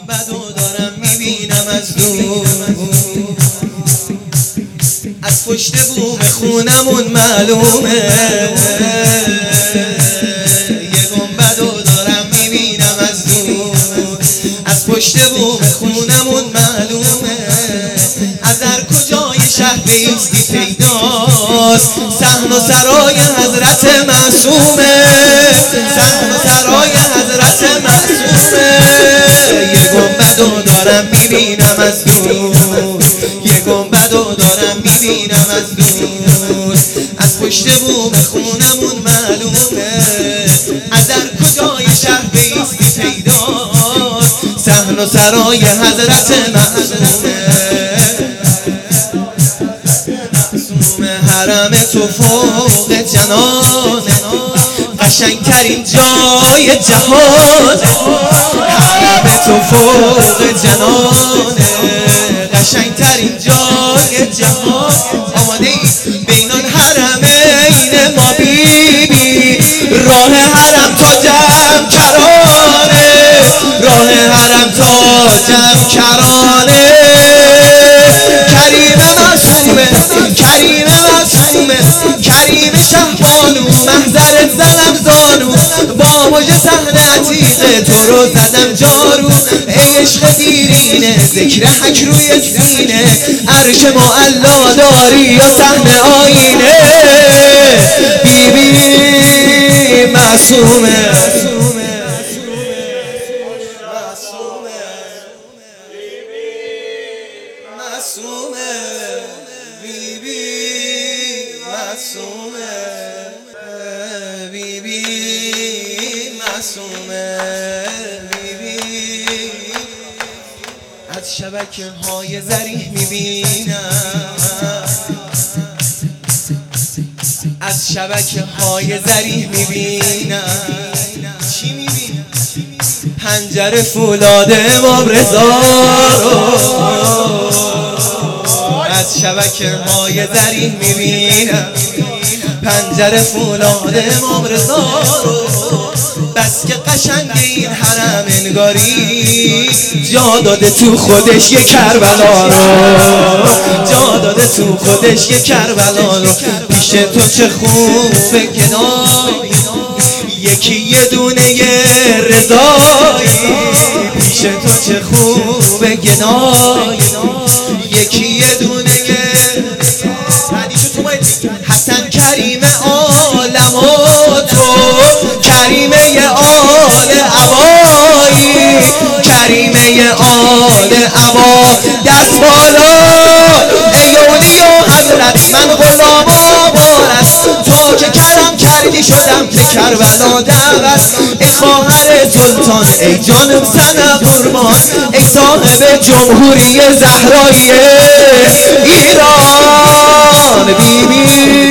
گنبدو دارم میبینم از دور، از پشت بوم خونمون معلومه. یه گنبدو دارم میبینم از دور، از پشت بوم خونمون معلومه. از هر کجای شهر بیستی پیداست، صحن و سرای حضرت معصومه، صحن و سرای حضرت معصومه. یه گنبدو دارم میبینم از دور، یه گنبدو دارم میبینم از دور، از پشت بوم خونمون معلومه. از هر کجای شهر بیستی پیداست، صحن و سرای حضرت معصومه. حرم تو فوق جنانه، قشنگترین جای جهانه. حرم تو فوق جنانه، قشنگترین جای جهان. آماده ای؟ بین الحرمین ما بیبی، راه حرم تا جم کرانه، راه حرم تا جم کرانه. کریم معصومه، کریم معصومه، کریم شهبانو، محضر زنم زانو. با مژه صحن عتیقه تو رو زدم جارو. ای عشق دیرینه، ذکر حک روی سینه، عرش معلا داری یا صحن آینه. بیبی معصومه، معصومه، بیبی معصومه، بیبی معصومه، بیبی. از شبکه‌های ذریح میبینم، از شبکه‌های ذریح میبینم. چی میبینم؟ پنجره فولاد امام رضا رو، از شبکه‌های ذریح میبینم. پنجره فولاد امام رضا رو، بس که قشنگ این حرم انگاری جا داده تو خودش یه کربلا رو، جا داده تو خودش یه کربلا رو. پیش تو چه خوبه کنایی، یکی یه دونه یه رضایی. پیش تو چه خوبه کنایی، یکی یه دونه یه حسن کریم عالم و تو، کریمه آل عبایی، کریمه آل عبا. دست بالا ای اولی و حضرت، من غلام آوارست. تو که کرم کردی شدم به کربلا دعوت. ای خواهر سلطان، ای جانم سنه قربان، ای صاحب جمهوری زهرایی ایران. بیبی